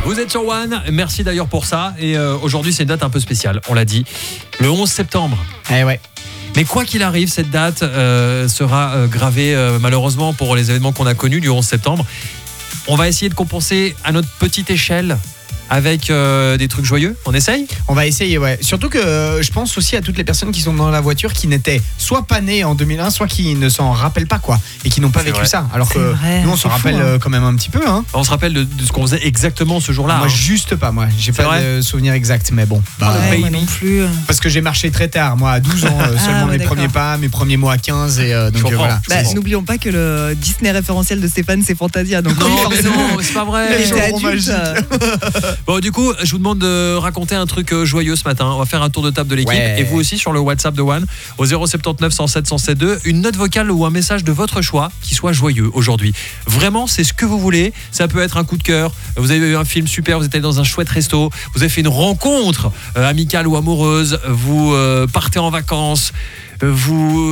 Vous êtes sur One, merci d'ailleurs pour ça. Et aujourd'hui, c'est une date un peu spéciale, on l'a dit. Le 11 septembre. Eh ouais. Mais quoi qu'il arrive, cette date sera gravée malheureusement pour les événements qu'on a connus du 11 septembre. On va essayer de compenser à notre petite échelle avec des trucs joyeux. On essaye ? On va essayer, ouais. Surtout que je pense aussi à toutes les personnes qui sont dans la voiture qui n'étaient soit pas nées en 2001, soit qui ne s'en rappellent pas, quoi. Et qui n'ont pas vécu ça. Alors que nous, on se rappelle quand même un petit peu, hein. On se rappelle de ce qu'on faisait exactement ce jour-là. Moi, juste pas, moi. J'ai pas de souvenir exact, mais bon. Moi non plus. Parce que j'ai marché très tard, moi, à 12 ans, seulement mes premiers pas, mes premiers mots à 15. Et donc voilà. N'oublions pas que le Disney référentiel de Stéphane, c'est Fantasia. Donc non, mais non, c'est pas vrai. Bon, du coup, je vous demande de raconter un truc joyeux ce matin. On va faire un tour de table de l'équipe. Et vous aussi sur le WhatsApp de One au 079 107 107 une note vocale ou un message de votre choix qui soit joyeux aujourd'hui. Vraiment, c'est ce que vous voulez. Ça peut être un coup de cœur. Vous avez eu un film super, vous êtes allé dans un chouette resto, vous avez fait une rencontre amicale ou amoureuse, vous partez en vacances. Vous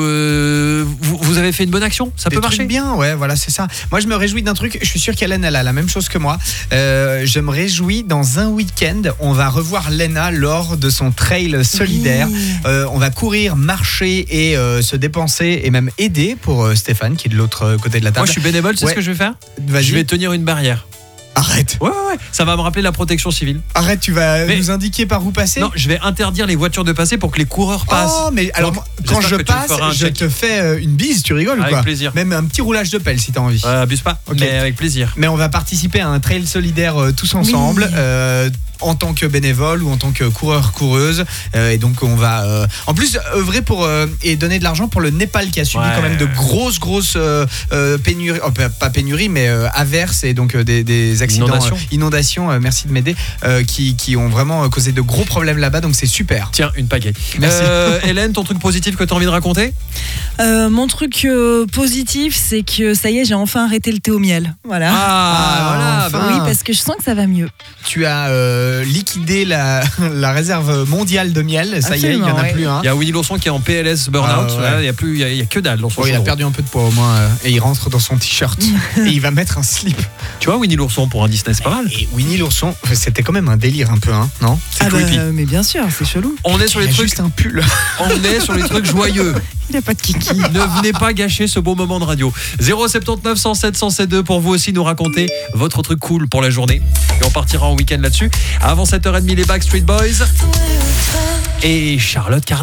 avez fait une bonne action, ça peut marcher bien, ouais, voilà, c'est ça. Moi, je me réjouis d'un truc. Je suis sûr qu'Hélène, elle a la même chose que moi. Je me réjouis dans un week-end, on va revoir Léna lors de son trail solidaire. On va courir, marcher et se dépenser et même aider pour Stéphane qui est de l'autre côté de la table. Moi, je suis bénévole. Tu sais ce que je vais faire ? Je vais tenir une barrière. Arrête. Ouais. Ça va me rappeler la protection civile. Arrête, tu vas nous indiquer par où passer ? Non, je vais interdire les voitures de passer pour que les coureurs passent. Oh, mais alors, quand je passe, je te fais une bise, tu rigoles ou quoi ? Avec plaisir. Même un petit roulage de pelle si t'as envie. Abuse pas, mais avec plaisir. Mais on va participer à un trail solidaire tous ensemble. En tant que bénévole ou en tant que coureur-coureuse. Et donc, on va en plus œuvrer pour et donner de l'argent pour le Népal qui a subi quand même de grosses pénuries, pas pénuries, mais averses et donc des accidents, inondations, merci de m'aider, qui ont vraiment causé de gros problèmes là-bas. Donc, c'est super. Tiens, une pagaie. Merci. Hélène, ton truc positif que tu as envie de raconter ? Mon truc positif, c'est que ça y est, j'ai enfin arrêté le thé au miel. Voilà. Voilà. Enfin. Oui, parce que je sens que ça va mieux. Tu as liquidé la réserve mondiale de miel. Ça y est, il n'y en a plus. Il y a Winnie l'ourson qui est en PLS burn-out. Il y a que dalle dans son il a perdu un peu de poids au moins. Et il rentre dans son t-shirt. Et il va mettre un slip. Tu vois, Winnie l'ourson pour un Disney, c'est pas mal. Et Winnie l'ourson, c'était quand même un délire un peu, hein, non ? C'est creepy. Mais bien sûr, c'est chelou. On est sur les trucs. Juste un pull. On est sur les trucs joyeux. Il n'a pas de kiki. Ne venez pas gâcher ce beau moment de radio. 079 107 107 pour vous aussi nous raconter votre truc cool pour la journée. Et on partira en week-end là-dessus. Avant 7h30, les Backstreet Boys et Charlotte Cardin.